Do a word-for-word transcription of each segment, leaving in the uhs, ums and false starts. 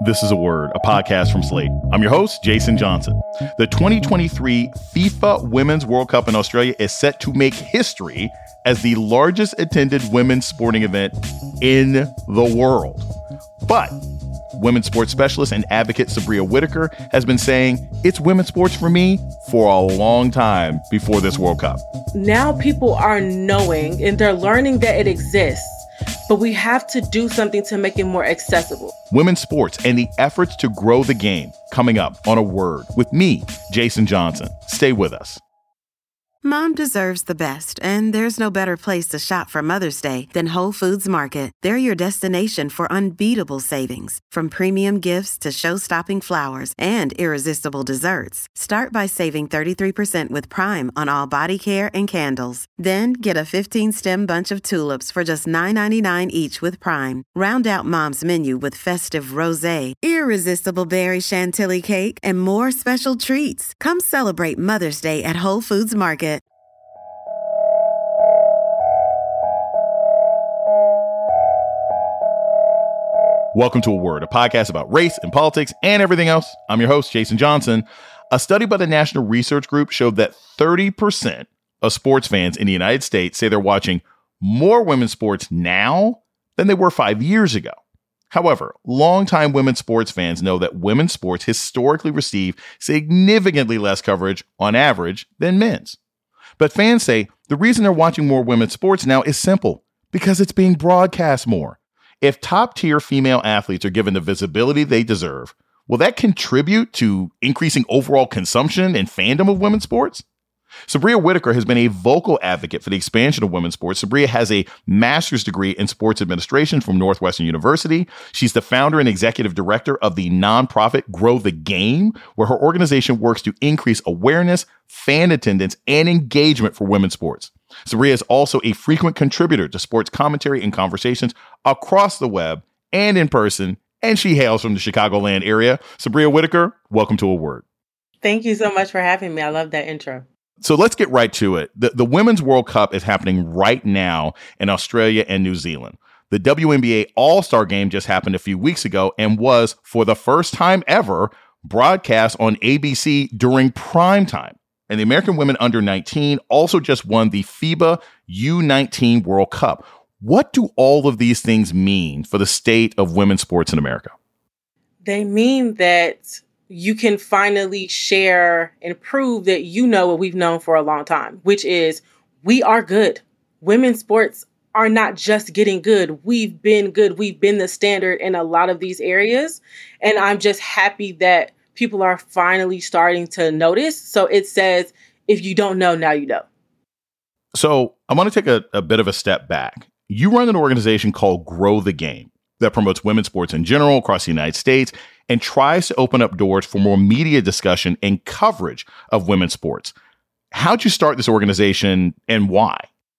This is A Word, a podcast from Slate. I'm your host, Jason Johnson. The twenty twenty-three FIFA Women's World Cup in Australia is set to make history as the largest attended women's sporting event in the world. But women's sports specialist and advocate Sabria Whitaker has been saying it's women's sports for me for a long time before this World Cup. Now people are knowing and they're learning that it exists, but we have to do something to make it more accessible. Women's sports and the efforts to grow the game coming up on A Word with me, Jason Johnson. Stay with us. Mom deserves the best, and there's no better place to shop for Mother's Day than Whole Foods Market. They're your destination for unbeatable savings, from premium gifts to show-stopping flowers and irresistible desserts. Start by saving thirty-three percent with Prime on all body care and candles. Then get a fifteen-stem bunch of tulips for just nine ninety-nine each with Prime. Round out Mom's menu with festive rosé, irresistible berry chantilly cake, and more special treats. Come celebrate Mother's Day at Whole Foods Market. Welcome to A Word, a podcast about race and politics and everything else. I'm your host, Jason Johnson. A study by the National Research Group showed that thirty percent of sports fans in the United States say they're watching more women's sports now than they were five years ago. However, longtime women's sports fans know that women's sports historically receive significantly less coverage on average than men's. But fans say the reason they're watching more women's sports now is simple, because it's being broadcast more. If top-tier female athletes are given the visibility they deserve, will that contribute to increasing overall consumption and fandom of women's sports? Sabria Whitaker has been a vocal advocate for the expansion of women's sports. Sabria has a master's degree in sports administration from Northwestern University. She's the founder and executive director of the nonprofit Grow the Game, where her organization works to increase awareness, fan attendance, and engagement for women's sports. Sabria is also a frequent contributor to sports commentary and conversations across the web and in person, and she hails from the Chicagoland area. Sabria Whitaker, welcome to A Word. Thank you so much for having me. I love that intro. So let's get right to it. The, the Women's World Cup is happening right now in Australia and New Zealand. The W N B A All-Star Game just happened a few weeks ago and was, for the first time ever, broadcast on A B C during prime time. And the American women under nineteen also just won the FIBA U nineteen World Cup. What do all of these things mean for the state of women's sports in America? They mean that you can finally share and prove that you know what we've known for a long time, which is we are good. Women's sports are not just getting good. We've been good. We've been the standard in a lot of these areas. And I'm just happy that people are finally starting to notice. So it says, if you don't know, now you know. So I want to take a, a bit of a step back. You run an organization called Grow the Game that promotes women's sports in general across the United States and tries to open up doors for more media discussion and coverage of women's sports. How'd you start this organization and why?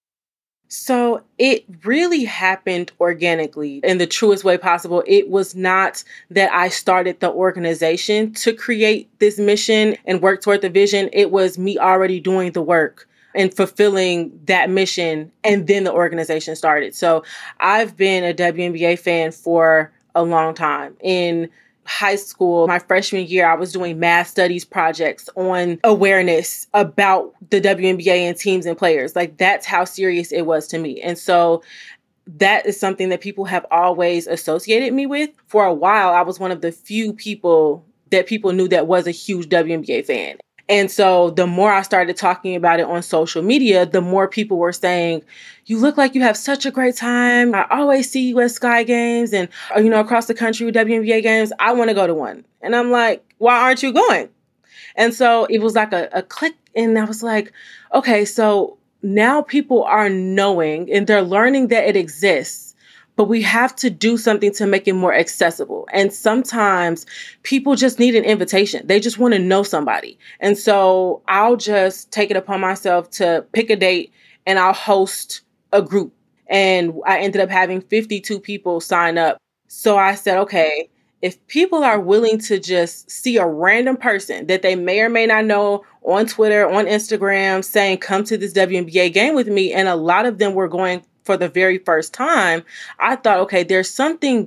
So it really happened organically in the truest way possible. It was not that I started the organization to create this mission and work toward the vision. It was me already doing the work and fulfilling that mission. And then the organization started. So I've been a W N B A fan for a long time. In high school, my freshman year, I was doing math studies projects on awareness about the W N B A and teams and players. Like, that's how serious it was to me. And so that is something that people have always associated me with. For a while, I was one of the few people that people knew that was a huge W N B A fan. And so the more I started talking about it on social media, the more people were saying, you look like you have such a great time. I always see you at Sky Games and, you know, across the country with W N B A games. I want to go to one. And I'm like, why aren't you going? And so it was like a, a click. And I was like, okay, so now people are knowing and they're learning that it exists. But we have to do something to make it more accessible. And sometimes people just need an invitation. They just want to know somebody. And so I'll just take it upon myself to pick a date and I'll host a group. And I ended up having fifty-two people sign up. So I said, okay, if people are willing to just see a random person that they may or may not know on Twitter, on Instagram, saying, come to this W N B A game with me. And a lot of them were going for the very first time. I thought, okay, there's something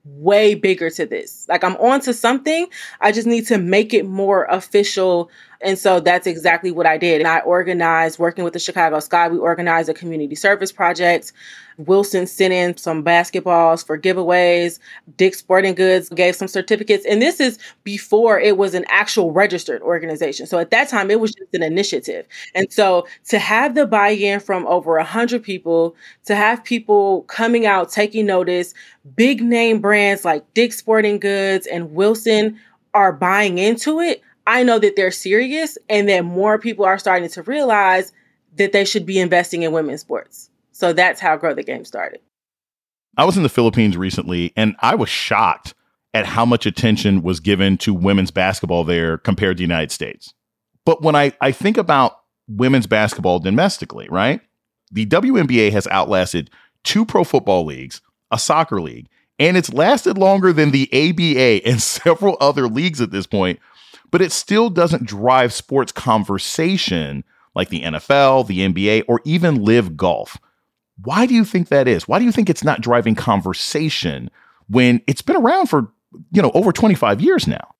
way bigger to this. Like, I'm on to something. I just need to make it more official. And so that's exactly what I did. And I organized, working with the Chicago Sky, we organized a community service project. Wilson sent in some basketballs for giveaways. Dick's Sporting Goods gave some certificates. And this is before it was an actual registered organization. So at that time, it was just an initiative. And so to have the buy-in from over one hundred people, to have people coming out, taking notice, big name brands like Dick's Sporting Goods and Wilson are buying into it, I know that they're serious and that more people are starting to realize that they should be investing in women's sports. So that's how Grow the Game started. I was in the Philippines recently, and I was shocked at how much attention was given to women's basketball there compared to the United States. But when I, I think about women's basketball domestically, right? The W N B A has outlasted two pro football leagues, a soccer league, and it's lasted longer than the A B A and several other leagues at this point. But it still doesn't drive sports conversation like the N F L, the N B A, or even Live Golf. Why do you think that is? Why do you think it's not driving conversation when it's been around for, you know, over twenty-five years now?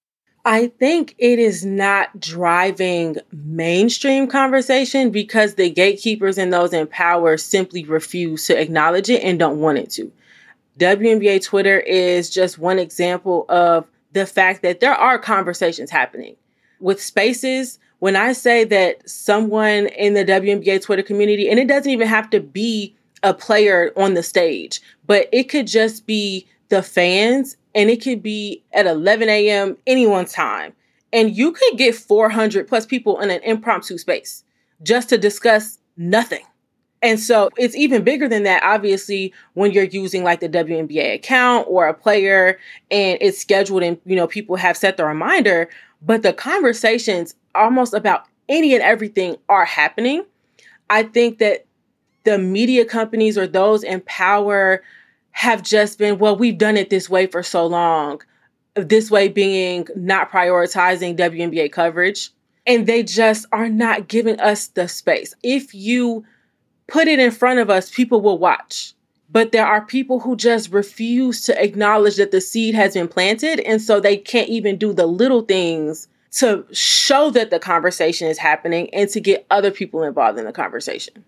I think it is not driving mainstream conversation because the gatekeepers and those in power simply refuse to acknowledge it and don't want it to. W N B A Twitter is just one example of the fact that there are conversations happening. With Spaces, when I say that someone in the W N B A Twitter community, and it doesn't even have to be a player on the stage, but it could just be the fans, and it could be at eleven a.m. anyone's time. And you could get four hundred plus people in an impromptu space just to discuss nothing. And so it's even bigger than that, obviously, when you're using like the W N B A account or a player and it's scheduled and, you know, people have set the reminder, but the conversations almost about any and everything are happening. I think that the media companies or those in power have just been, well, we've done it this way for so long, this way being not prioritizing W N B A coverage. And they just are not giving us the space. If you put it in front of us, people will watch. But there are people who just refuse to acknowledge that the seed has been planted. And so they can't even do the little things to show that the conversation is happening and to get other people involved in the conversation.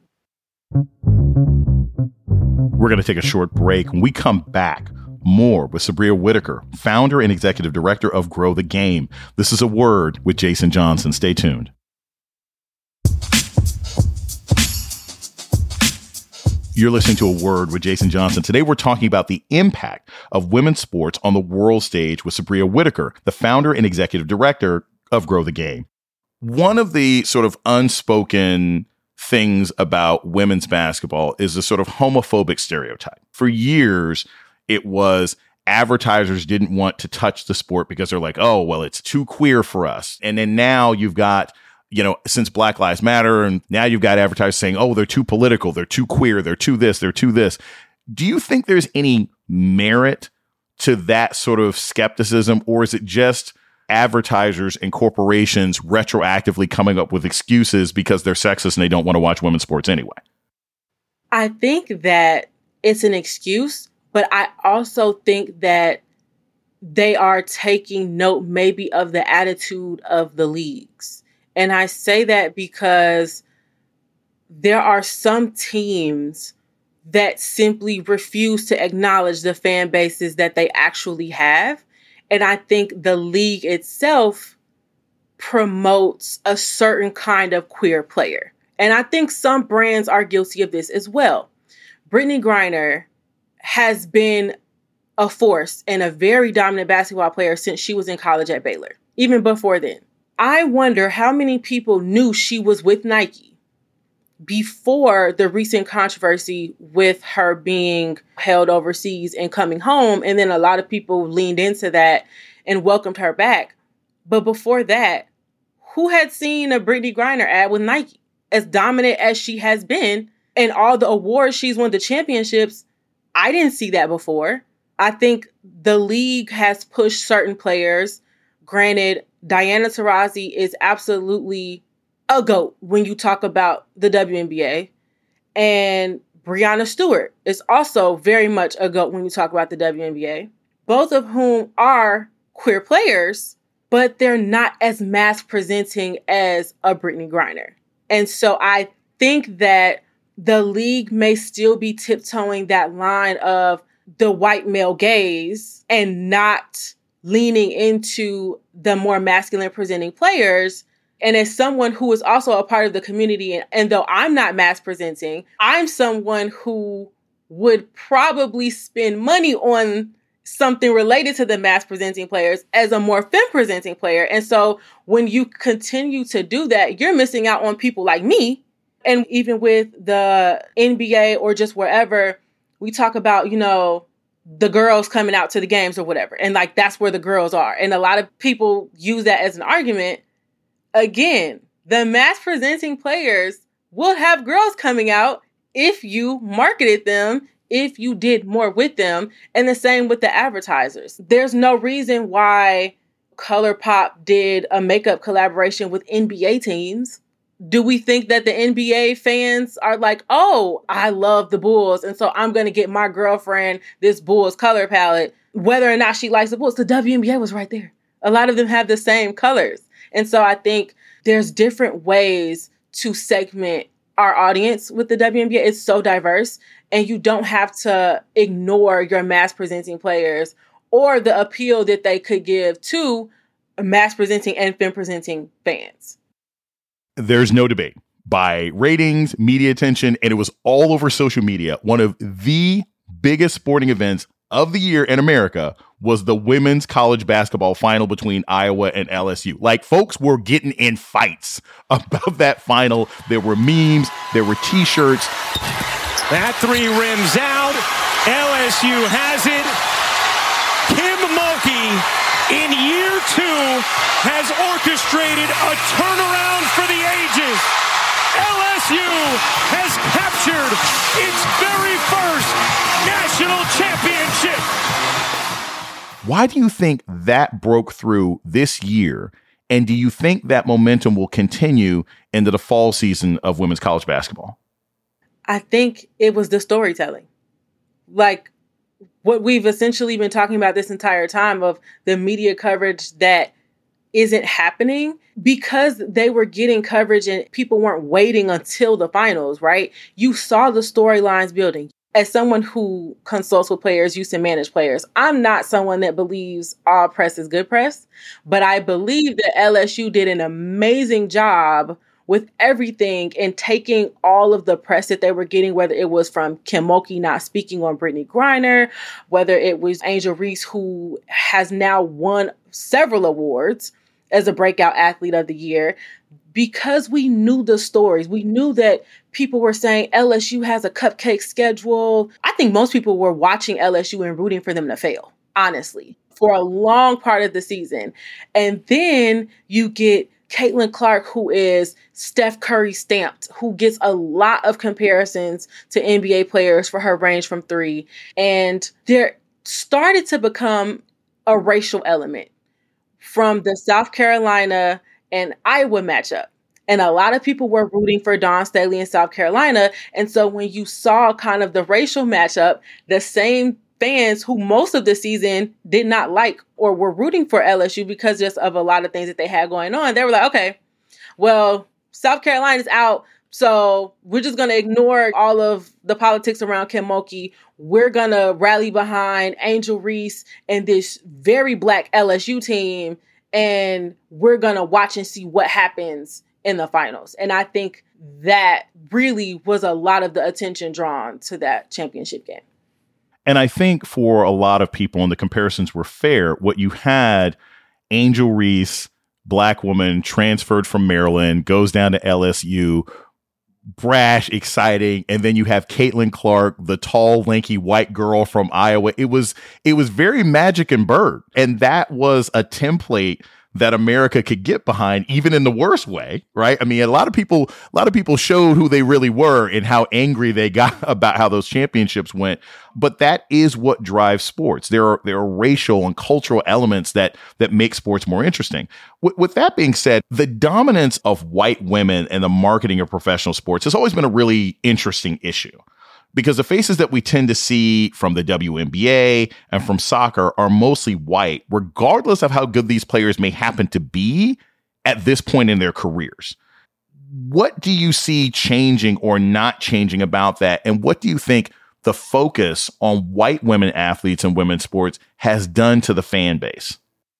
We're going to take a short break. When we come back, more with Sabria Whitaker, founder and executive director of Grow the Game. This is A Word with Jason Johnson. Stay tuned. You're listening to A Word with Jason Johnson. Today, we're talking about the impact of women's sports on the world stage with Sabria Whitaker, the founder and executive director of Grow the Game. One of the sort of unspoken things about women's basketball is a sort of homophobic stereotype. For years, it was advertisers didn't want to touch the sport because they're like, oh, well, it's too queer for us. And then now you've got, you know, since Black Lives Matter, and now you've got advertisers saying, oh, they're too political, they're too queer, they're too this, they're too this. Do you think there's any merit to that sort of skepticism, or is it just advertisers and corporations retroactively coming up with excuses because they're sexist and they don't want to watch women's sports anyway? I think that it's an excuse, but I also think that they are taking note maybe of the attitude of the leagues. And I say that because there are some teams that simply refuse to acknowledge the fan bases that they actually have. And I think the league itself promotes a certain kind of queer player. And I think some brands are guilty of this as well. Brittney Griner has been a force and a very dominant basketball player since she was in college at Baylor, even before then. I wonder how many people knew she was with Nike before the recent controversy with her being held overseas and coming home. And then a lot of people leaned into that and welcomed her back. But before that, who had seen a Brittney Griner ad with Nike? As dominant as she has been and all the awards she's won, the championships, I didn't see that before. I think the league has pushed certain players. Granted, Diana Taurasi is absolutely a GOAT when you talk about the W N B A. And Breanna Stewart is also very much a GOAT when you talk about the W N B A. both of whom are queer players, but they're not as mass presenting as a Brittany Griner. And so I think that the league may still be tiptoeing that line of the white male gaze and not leaning into the more masculine presenting players. And as someone who is also a part of the community, and, and though I'm not mass presenting, I'm someone who would probably spend money on something related to the mass presenting players as a more femme presenting player. And so when you continue to do that, you're missing out on people like me. And even with the N B A or just wherever, we talk about, you know, the girls coming out to the games or whatever. And like, that's where the girls are. And a lot of people use that as an argument. Again, the mass presenting players will have girls coming out if you marketed them, if you did more with them. And the same with the advertisers. There's no reason why ColourPop did a makeup collaboration with N B A teams. Do we think that the N B A fans are like, oh, I love the Bulls, and so I'm going to get my girlfriend this Bulls color palette, whether or not she likes the Bulls? The W N B A was right there. A lot of them have the same colors. And so I think there's different ways to segment our audience with the W N B A. It's so diverse, and you don't have to ignore your mass presenting players or the appeal that they could give to mass presenting and femme presenting fans. There's no debate. By ratings, media attention, and it was all over social media, one of the biggest sporting events of the year in America was the women's college basketball final between Iowa and L S U. Like, folks were getting in fights about that final. There were memes, there were t-shirts. That three rims out. L S U has it. Kim Mulkey in year two has orchestrated a turnaround for the ages. L S U has captured its very first national championship. Why do you think that broke through this year? And do you think that momentum will continue into the fall season of women's college basketball? I think it was the storytelling. Like, what we've essentially been talking about this entire time of the media coverage that isn't happening because they were getting coverage and people weren't waiting until the finals, right? You saw the storylines building. As someone who consults with players, used to manage players, I'm not someone that believes all press is good press, but I believe that L S U did an amazing job with everything and taking all of the press that they were getting, whether it was from Kim Mulkey not speaking on Brittany Griner, whether it was Angel Reese, who has now won several awards as a breakout athlete of the year, because we knew the stories. We knew that people were saying L S U has a cupcake schedule. I think most people were watching L S U and rooting for them to fail, honestly, for a long part of the season. And then you get Caitlin Clark, who is Steph Curry stamped, who gets a lot of comparisons to N B A players for her range from three. And there started to become a racial element from the South Carolina and Iowa matchup. And a lot of people were rooting for Dawn Staley in South Carolina. And so when you saw kind of the racial matchup, the same fans who most of the season did not like or were rooting for L S U because just of a lot of things that they had going on, they were like, okay, well, South Carolina's out, so we're just going to ignore all of the politics around Kim Mulkey. We're going to rally behind Angel Reese and this very black L S U team, and we're going to watch and see what happens in the finals. And I think that really was a lot of the attention drawn to that championship game. And I think for a lot of people, and the comparisons were fair, what you had, Angel Reese, black woman, transferred from Maryland, goes down to L S U, brash, exciting, and then you have Caitlin Clark, the tall, lanky white girl from Iowa. It was it was very Magic and Bird, and that was a template that America could get behind, even in the worst way, right? I mean, a lot of people, a lot of people showed who they really were and how angry they got about how those championships went. But that is what drives sports. There are there are racial and cultural elements that that make sports more interesting. With, with that being said, the dominance of white women and the marketing of professional sports has always been a really interesting issue, Because the faces that we tend to see from the W N B A and from soccer are mostly white, regardless of how good these players may happen to be at this point in their careers. What do you see changing or not changing about that? And what do you think the focus on white women athletes in women's sports has done to the fan base?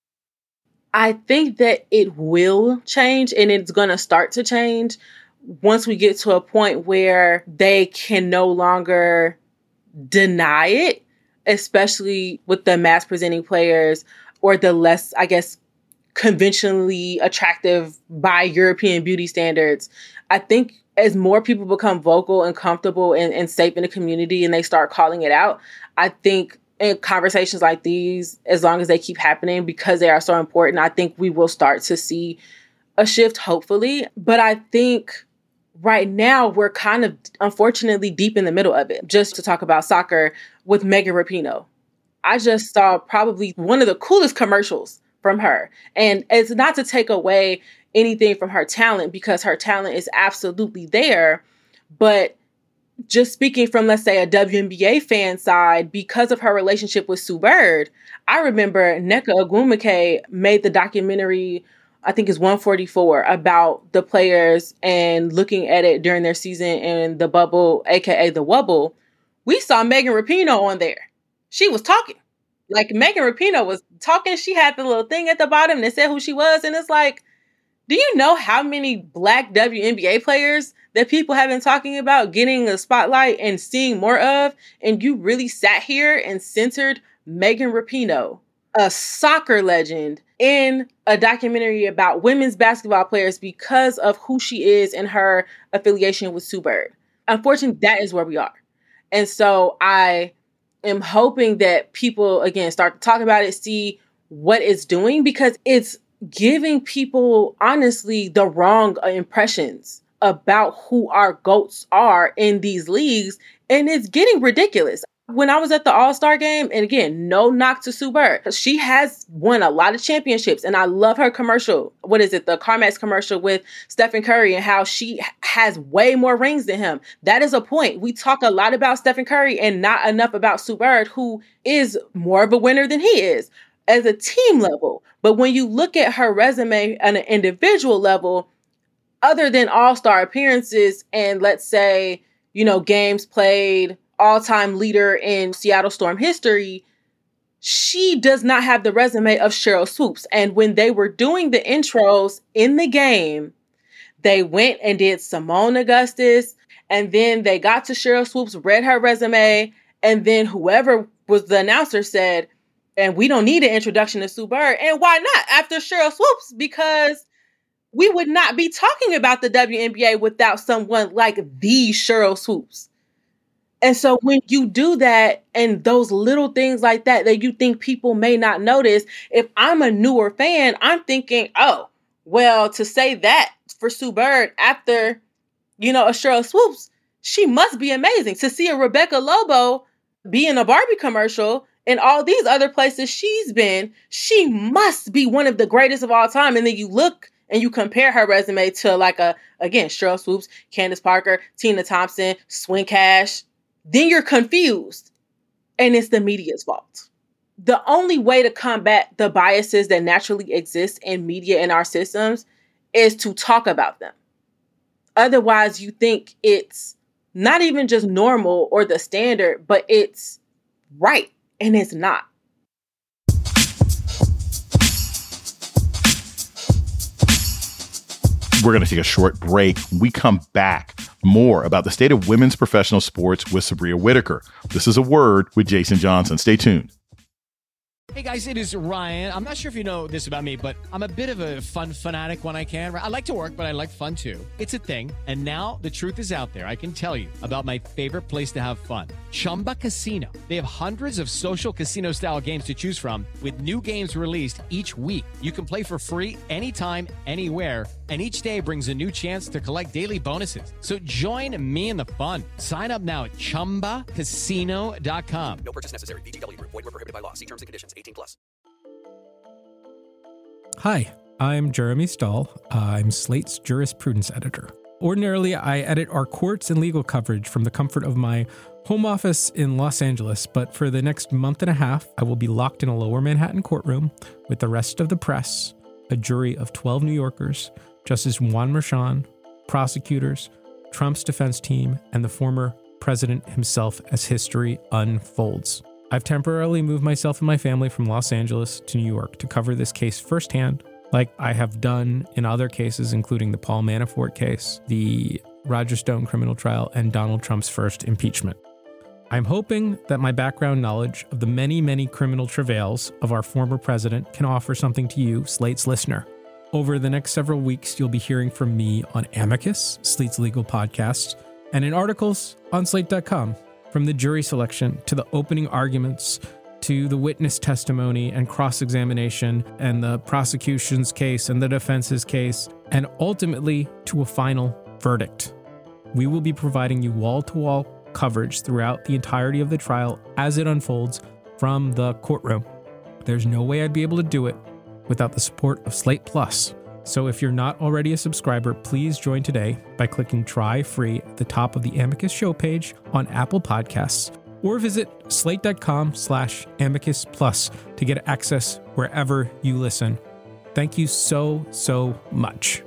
I think that it will change, and it's going to start to change once we get to a point where they can no longer deny it, especially with the mass presenting players or the less, I guess, conventionally attractive by European beauty standards. I think as more people become vocal and comfortable and, and safe in the community and they start calling it out, I think in conversations like these, as long as they keep happening because they are so important, I think we will start to see a shift, hopefully. But I think right now we're kind of, unfortunately, deep in the middle of it. Just to talk about soccer with Megan Rapinoe. I just saw probably one of the coolest commercials from her. And it's not to take away anything from her talent, because her talent is absolutely there. But just speaking from, let's say, a W N B A fan side, because of her relationship with Sue Bird, I remember Nneka Ogwumike made the documentary, I think it's one forty-four, about the players and looking at it during their season in the bubble, A K A the Wubble. We saw Megan Rapinoe on there. She was talking. Like, Megan Rapinoe was talking. She had the little thing at the bottom that said who she was. And it's like, do you know how many Black W N B A players that people have been talking about getting a spotlight and seeing more of? And you really sat here and centered Megan Rapinoe, a soccer legend, in a documentary about women's basketball players because of who she is and her affiliation with Sue Bird. Unfortunately, that is where we are. And so I am hoping that people, again, start to talk about it, see what it's doing, because it's giving people, honestly, the wrong impressions about who our GOATs are in these leagues. And it's getting ridiculous. When I was at the All-Star game, and again, no knock to Sue Bird, she has won a lot of championships, and I love her commercial. What is it? The CarMax commercial with Stephen Curry and how she has way more rings than him. That is a point. We talk a lot about Stephen Curry and not enough about Sue Bird, who is more of a winner than he is as a team level. But when you look at her resume on an individual level, other than All-Star appearances and, let's say, you know, games played, all-time leader in Seattle Storm history, she does not have the resume of Sheryl Swoopes. And when they were doing the intros in the game, they went and did Simone Augustus, and then they got to Sheryl Swoopes, read her resume, and then whoever was the announcer said, and we don't need an introduction to Sue Bird. And why not after Sheryl Swoopes? Because we would not be talking about the W N B A without someone like the Sheryl Swoopes. And so when you do that and those little things like that, that you think people may not notice, if I'm a newer fan, I'm thinking, oh, well, to say that for Sue Bird after, you know, a Sheryl Swoopes, she must be amazing. To see a Rebecca Lobo be in a Barbie commercial and all these other places she's been, she must be one of the greatest of all time. And then you look and you compare her resume to, like, a, again, Sheryl Swoopes, Candace Parker, Tina Thompson, Swin Cash, then you're confused, and it's the media's fault. The only way to combat the biases that naturally exist in media in our systems is to talk about them. Otherwise, you think it's not even just normal or the standard, but it's right, and it's not. We're going to take a short break. When we come back, more about the state of women's professional sports with Sabria Whitaker. This is A Word with Jason Johnson. Stay tuned. Hey guys, it is Ryan. I'm not sure if you know this about me, but I'm a bit of a fun fanatic when I can. I like to work, but I like fun too. It's a thing. And now the truth is out there. I can tell you about my favorite place to have fun. Chumba Casino. They have hundreds of social casino style games to choose from with new games released each week. You can play for free anytime, anywhere. And each day brings a new chance to collect daily bonuses. So join me in the fun. Sign up now at chumba casino dot com. No purchase necessary. V G W. Void where prohibited by law. See terms and conditions. eighteen plus. Hi, I'm Jeremy Stahl. I'm Slate's jurisprudence editor. Ordinarily, I edit our courts and legal coverage from the comfort of my home office in Los Angeles, but for the next month and a half, I will be locked in a lower Manhattan courtroom with the rest of the press, a jury of twelve New Yorkers, Justice Juan Merchan, prosecutors, Trump's defense team, and the former president himself as history unfolds. I've temporarily moved myself and my family from Los Angeles to New York to cover this case firsthand, like I have done in other cases, including the Paul Manafort case, the Roger Stone criminal trial, and Donald Trump's first impeachment. I'm hoping that my background knowledge of the many, many criminal travails of our former president can offer something to you, Slate's listener. Over the next several weeks, you'll be hearing from me on Amicus, Slate's legal podcast, and in articles on slate dot com. From the jury selection to the opening arguments to the witness testimony and cross-examination and the prosecution's case and the defense's case, and ultimately to a final verdict. We will be providing you wall-to-wall coverage throughout the entirety of the trial as it unfolds from the courtroom. There's no way I'd be able to do it without the support of Slate Plus. So if you're not already a subscriber, please join today by clicking try free at the top of the Amicus show page on Apple Podcasts, or visit slate.com slash amicus plus to get access wherever you listen. Thank you so, so much.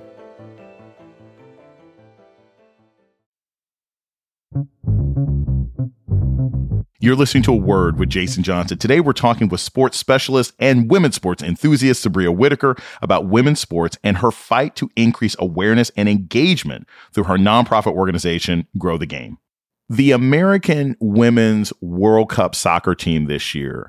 You're listening to A Word with Jason Johnson. Today, we're talking with sports specialist and women's sports enthusiast Sabria Whitaker about women's sports and her fight to increase awareness and engagement through her nonprofit organization, Grow the Game. The American Women's World Cup soccer team this year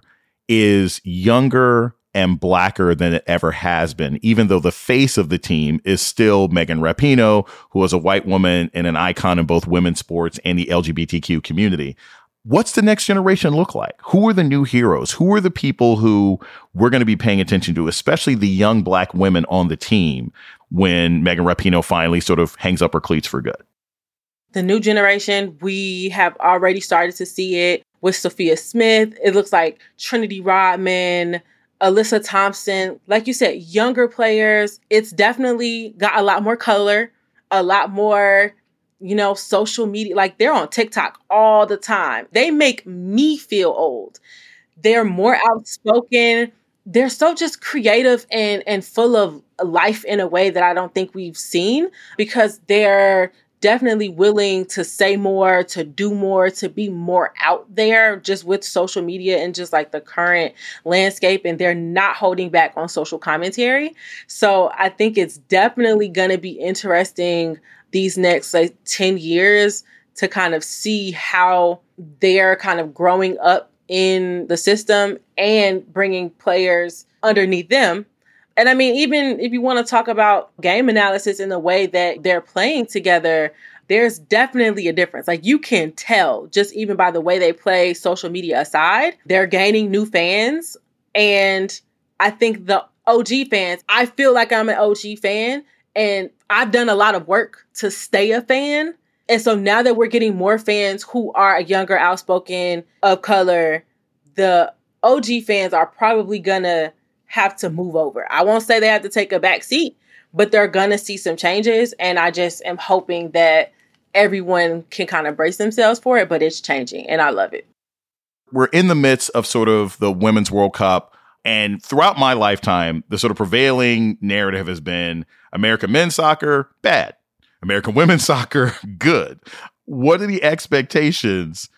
is younger and blacker than it ever has been, even though the face of the team is still Megan Rapinoe, who is a white woman and an icon in both women's sports and the L G B T Q community. What's the next generation look like? Who are the new heroes? Who are the people who we're going to be paying attention to, especially the young black women on the team when Megan Rapinoe finally sort of hangs up her cleats for good? The new generation, we have already started to see it with Sophia Smith. It looks like Trinity Rodman, Alyssa Thompson. Like you said, younger players. It's definitely got a lot more color, a lot more, you know, social media. Like, they're on TikTok all the time. They make me feel old. They're more outspoken. They're so just creative and, and full of life in a way that I don't think we've seen, because they're definitely willing to say more, to do more, to be more out there just with social media and just like the current landscape. And they're not holding back on social commentary. So I think it's definitely going to be interesting these next like ten years to kind of see how they're kind of growing up in the system and bringing players underneath them. And I mean, even if you want to talk about game analysis in the way that they're playing together, there's definitely a difference. Like, you can tell just even by the way they play, social media aside, they're gaining new fans. And I think the O G fans, I feel like I'm an O G fan, and I've done a lot of work to stay a fan. And so now that we're getting more fans who are younger, outspoken, of color, the O G fans are probably going to have to move over. I won't say they have to take a back seat, but they're going to see some changes. And I just am hoping that everyone can kind of brace themselves for it, but it's changing and I love it. We're in the midst of sort of the Women's World Cup. And throughout my lifetime, the sort of prevailing narrative has been American men's soccer, bad. American women's soccer, good. What are the expectations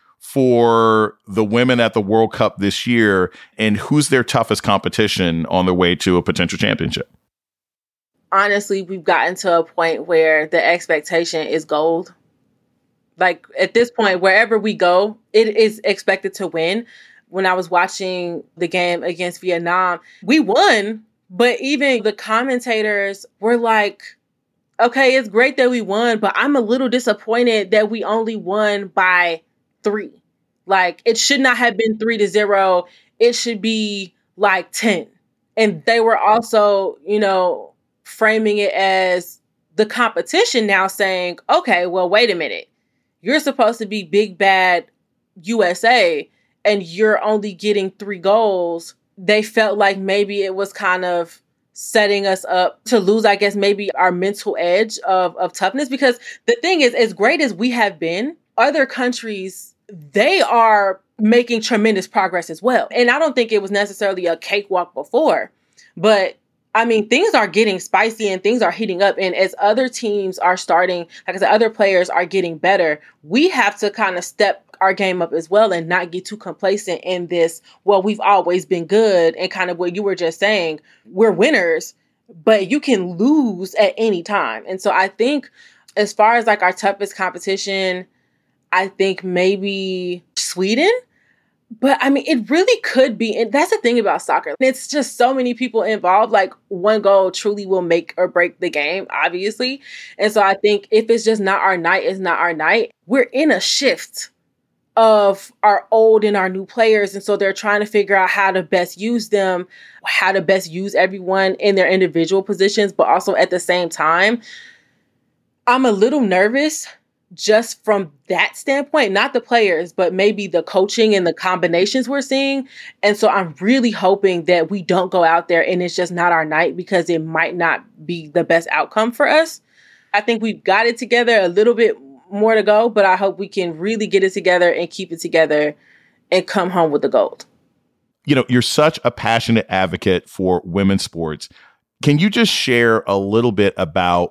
for the women at the World Cup this year, and who's their toughest competition on their way to a potential championship? Honestly, we've gotten to a point where the expectation is gold. Like, at this point, wherever we go, it is expected to win. When I was watching the game against Vietnam, we won, but even the commentators were like, okay, it's great that we won, but I'm a little disappointed that we only won by three. Like, it should not have been three to zero. It should be like ten. And they were also, you know, framing it as the competition now saying, okay, well, wait a minute. You're supposed to be big, bad U S A, and you're only getting three goals. They felt like maybe it was kind of setting us up to lose, I guess, maybe our mental edge of, of toughness. Because the thing is, as great as we have been, other countries, they are making tremendous progress as well. And I don't think it was necessarily a cakewalk before, but I mean, things are getting spicy and things are heating up. And as other teams are starting, like I said, other players are getting better, we have to kind of step our game up as well and not get too complacent in this, well, we've always been good, and kind of what you were just saying, we're winners, but you can lose at any time. And so I think as far as like our toughest competition, I think maybe Sweden. But I mean, it really could be. And that's the thing about soccer. It's just so many people involved. Like one goal truly will make or break the game, obviously. And so I think if it's just not our night, it's not our night. We're in a shift of our old and our new players. And so they're trying to figure out how to best use them, how to best use everyone in their individual positions. But also at the same time, I'm a little nervous just from that standpoint, not the players, but maybe the coaching and the combinations we're seeing. And so I'm really hoping that we don't go out there and it's just not our night, because it might not be the best outcome for us. I think we've got it together, a little bit more to go, but I hope we can really get it together and keep it together and come home with the gold. You know, you're such a passionate advocate for women's sports. Can you just share a little bit about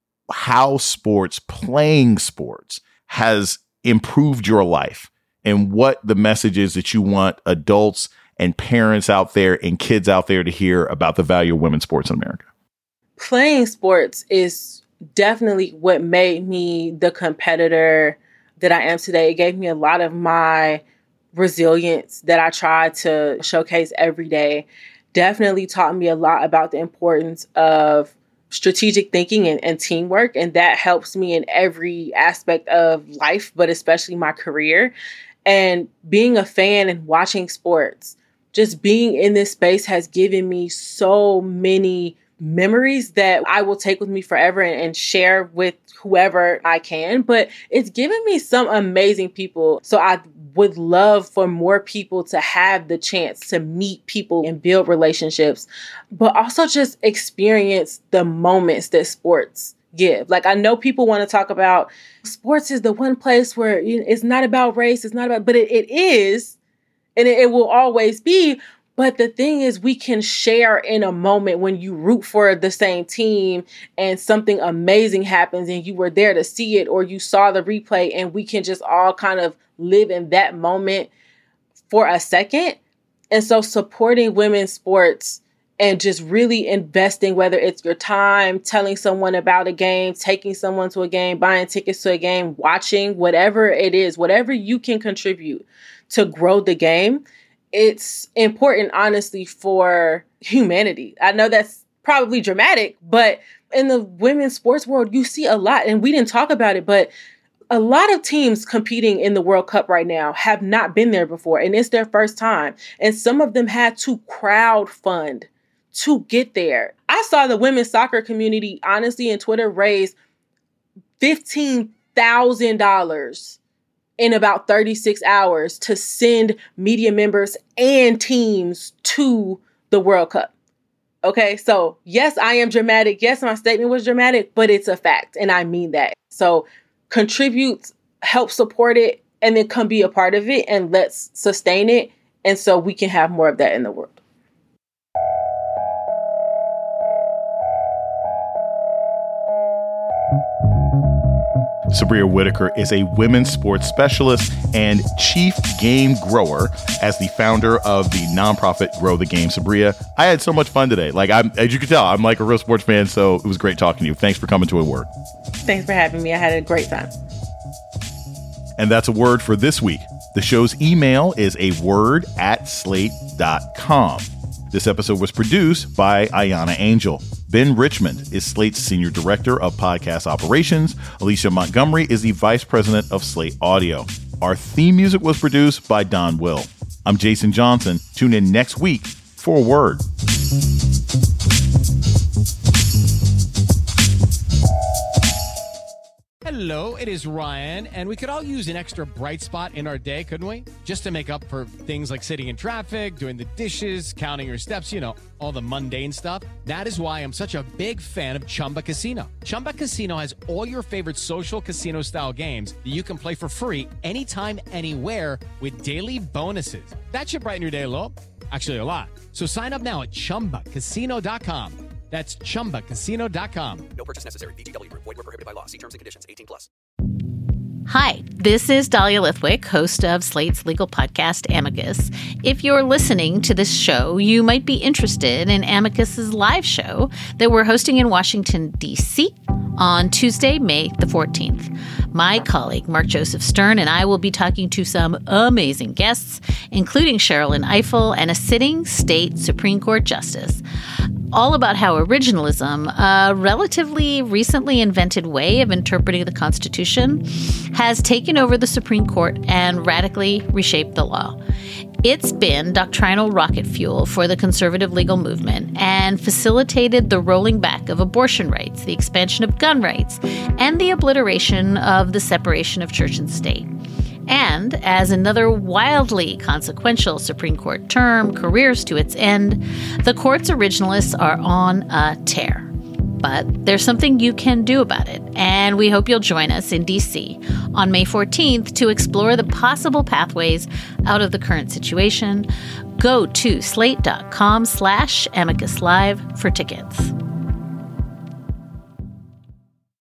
how sports, playing sports, has improved your life and what the message is that you want adults and parents out there and kids out there to hear about the value of women's sports in America? Playing sports is definitely what made me the competitor that I am today. It gave me a lot of my resilience that I try to showcase every day. Definitely taught me a lot about the importance of strategic thinking and, and teamwork. And that helps me in every aspect of life, but especially my career. And being a fan and watching sports, just being in this space has given me so many memories that I will take with me forever and, and share with whoever I can. But it's given me some amazing people. So I would love for more people to have the chance to meet people and build relationships, but also just experience the moments that sports give. Like, I know people want to talk about sports is the one place where, you know, it's not about race, it's not about, but it, it is, and it, it will always be. But the thing is, we can share in a moment when you root for the same team and something amazing happens and you were there to see it, or you saw the replay, and we can just all kind of live in that moment for a second. And so supporting women's sports and just really investing, whether it's your time, telling someone about a game, taking someone to a game, buying tickets to a game, watching, whatever it is, whatever you can contribute to grow the game, it's important, honestly, for humanity. I know that's probably dramatic, but in the women's sports world, you see a lot, and we didn't talk about it, but a lot of teams competing in the World Cup right now have not been there before, and it's their first time. And some of them had to crowdfund to get there. I saw the women's soccer community, honestly, in Twitter raise fifteen thousand dollars in about thirty-six hours to send media members and teams to the World Cup. Okay, so yes, I am dramatic. Yes, my statement was dramatic, but it's a fact, and I mean that. So contribute, help support it, and then come be a part of it, and let's sustain it, and so we can have more of that in the world. Sabria Whitaker is a women's sports specialist and chief game grower as the founder of the nonprofit Grow the Game. Sabria, I had so much fun today. Like, I'm, as you can tell, I'm like a real sports fan, so it was great talking to you. Thanks for coming to A Word. Thanks for having me. I had a great time. And that's A Word for this week. The show's email is a word at slate dot com. This episode was produced by Ayana Angel. Ben Richmond is Slate's Senior Director of Podcast Operations. Alicia Montgomery is the Vice President of Slate Audio. Our theme music was produced by Don Will. I'm Jason Johnson. Tune in next week for A Word. Hello, it is Ryan, and we could all use an extra bright spot in our day, couldn't we? Just to make up for things like sitting in traffic, doing the dishes, counting your steps, you know, all the mundane stuff. That is why I'm such a big fan of Chumba Casino. Chumba Casino has all your favorite social casino-style games that you can play for free anytime, anywhere with daily bonuses. That should brighten your day a little. Actually, a lot. So sign up now at chumba casino dot com. That's chumba casino dot com. No purchase necessary. V G W Group. Void where prohibited by law. See terms and conditions. eighteen plus. Hi, this is Dahlia Lithwick, host of Slate's legal podcast, Amicus. If you're listening to this show, you might be interested in Amicus's live show that we're hosting in Washington, D C on Tuesday, May the fourteenth. My colleague, Mark Joseph Stern, and I will be talking to some amazing guests, including Sherrilyn Ifill and a sitting state Supreme Court justice, all about how originalism, a relatively recently invented way of interpreting the Constitution, has taken over the Supreme Court and radically reshaped the law. It's been doctrinal rocket fuel for the conservative legal movement and facilitated the rolling back of abortion rights, the expansion of gun rights, and the obliteration of the separation of church and state. And as another wildly consequential Supreme Court term careers to its end, the court's originalists are on a tear. But there's something you can do about it, and we hope you'll join us in D C on May fourteenth to explore the possible pathways out of the current situation. Go to slate.com slash amicus live for tickets.